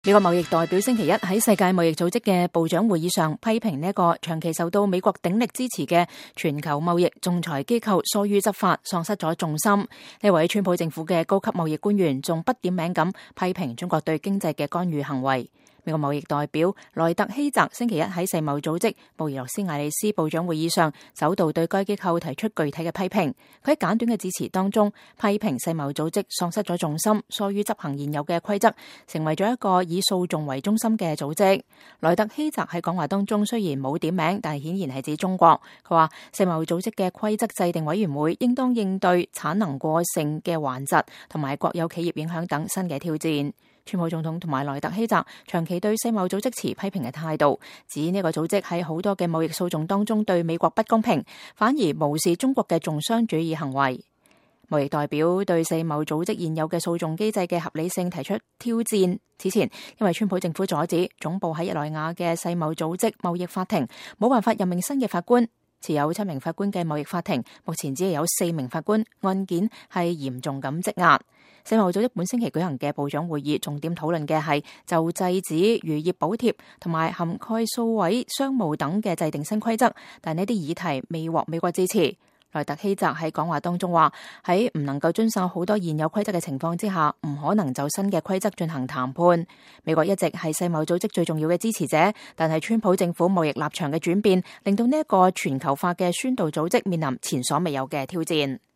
美國貿易代表星期一喺世界貿易組織嘅部長會議上批評呢一個長期受到美國鼎力支持嘅全球貿易仲裁機構疏於執法，喪失咗重心。呢位川普政府嘅高級貿易官員仲不點名咁批評中國對經濟嘅干預行為。美國貿易代表萊特希澤星期一喺世貿組織布宜諾斯艾利斯部長會議上首度對該機構提出具體嘅批評。佢喺簡短嘅致辭當中批評世貿組織喪失咗重心，疏於執行現有嘅規則，成為咗一個以訴訟為中心嘅組織。萊特希澤喺講話當中雖然冇點名，但係顯然係指中國。佢話世貿組織嘅規則制定委員會應當應對產能過剩嘅頑疾同埋國有企業影響等新嘅挑戰。川普總統同埋萊特希澤長期對世貿組織持批評嘅態度，指呢個組織喺好多嘅貿易訴訟當中對美國不公平，反而無視中國嘅重商主義行為。貿易代表對世貿組織現有嘅訴訟機制嘅合理性提出挑戰。此前，因為川普政府阻止總部喺日內瓦嘅世貿組織貿易法庭冇辦法任命新嘅法官，持有7名法官嘅貿易法庭目前只係有4名法官，案件係嚴重咁積壓。世貿組織本星期舉行嘅部長會議，重點討論嘅係就制止漁業補貼同埋涵蓋數位商務等嘅制定新規則，但呢啲議題未獲美國支持。萊特希澤喺講話當中話，喺唔能夠遵守好多現有規則嘅情況之下，唔可能就新嘅規則進行談判。美國一直係世貿組織最重要嘅支持者，但係川普政府貿易立場嘅轉變，令到呢一個全球化嘅宣導組織面臨前所未有嘅挑戰。